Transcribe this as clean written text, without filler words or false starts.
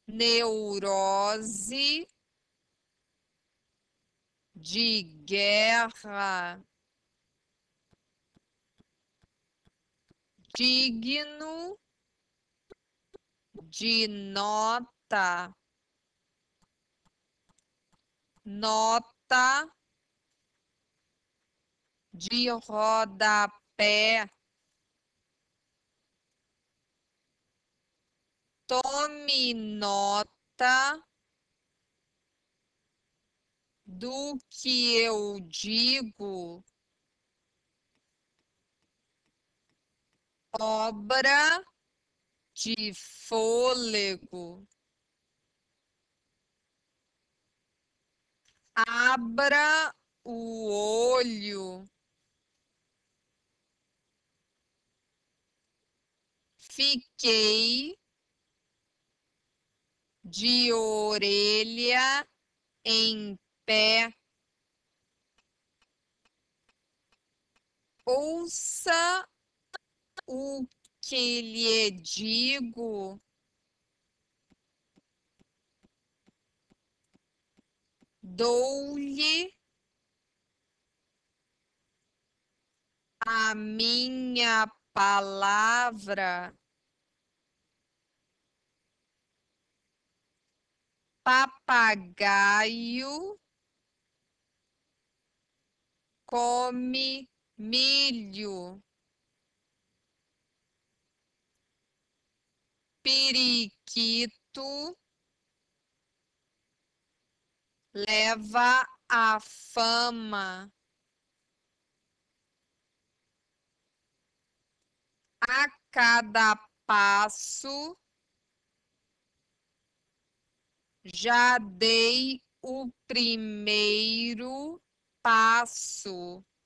neurose, de guerra, digno, de nota, nota, de rodapé. Tome nota do que eu digo. Obra de fôlego. Abra o olho. Fiquei de orelha em pé. Ouça o que lhe digo. Dou-lhe a minha palavra. Papagaio come milho. Periquito leva a fama. A cada passo já dei o primeiro passo.